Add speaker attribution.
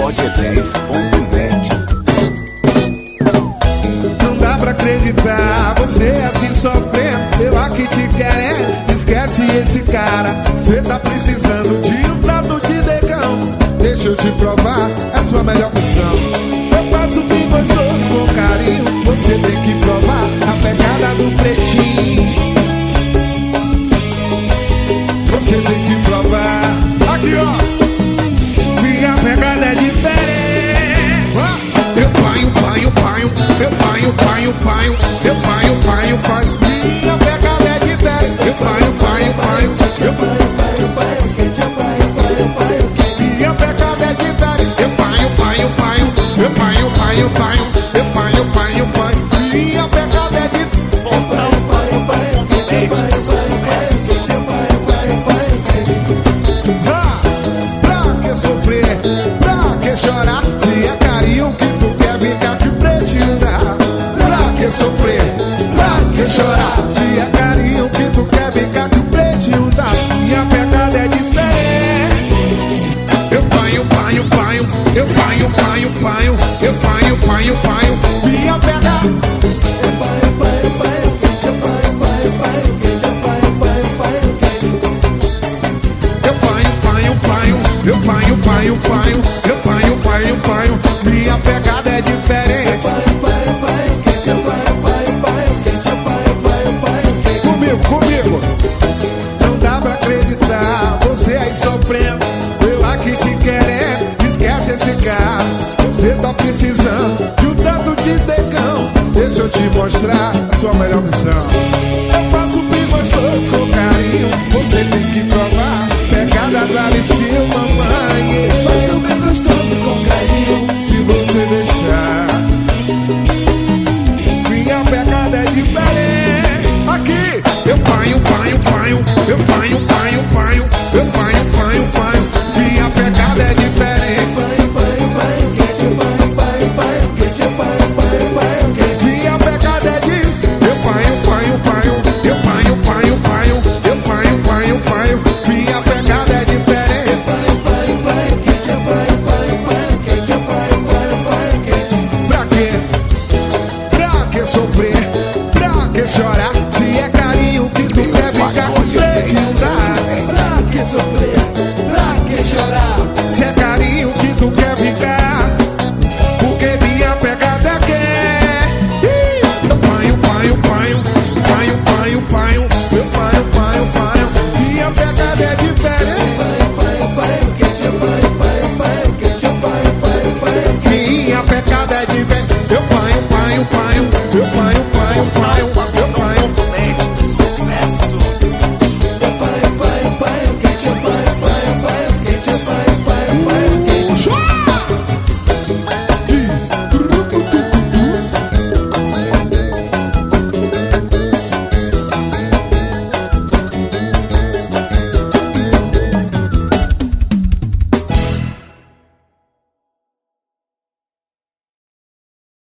Speaker 1: Pode10.net.
Speaker 2: Não dá pra acreditar, você assim sofrendo, eu aqui te querendo. Esquece esse cara, cê tá precisando de um prato de negão. Deixa eu te provar, é a sua melhor opção. Eu faço bem gostoso com carinho, você tem que provar a pegada do pretinho. Você tem que provar. Aqui ó, minha pegada é diferente. Eu paio, paio, paio, eu paio, paio, paio, eu paio, paio, paio. Minha pegada é diferente. Eu paio, paio, paio, eu paio, paio, paio, quente, eu paio, paio, paio, quente. Minha pegada é diferente. Eu paio, paio, paio, eu paio, paio, paio, eu paio, paio, paio. Minha pegada é diferente. Eu paio, paio, paio, quente, eu paio, paio, paio, quente, eu paio, paio, paio, quente. Pra que sofrer? Pra que chorar? Se é carinho que tu quer, vir cá te pressionar. Pra que sofrer? Pra que chorar? Se é carinho que tu quer, vir cá te pressionar. Minha pegada é diferente. Eu paio, paio, paio, eu paio, paio, paio, eu paio, paio, paio. Minha pegada. Eu paio, paio, paio, quente, eu paio, paio, paio, quente, eu paio, paio, paio, quente. Eu paio, paio, paio, eu paio, paio, paio, eu paio, paio, paio. Minha pegada é diferente. Eu paio, paio, paio, quente, eu paio, paio, paio, quente, eu paio, paio, paio, quente. Comigo, comigo. Não dá pra acreditar, você aí sofrendo, eu aqui te querendo. Esquece esse cara, você tá precisando de um tanto de negão. Deixa eu te mostrar a sua melhor opção. Eu faço bem gostoso com carinho, você tem que provar pegada da lição.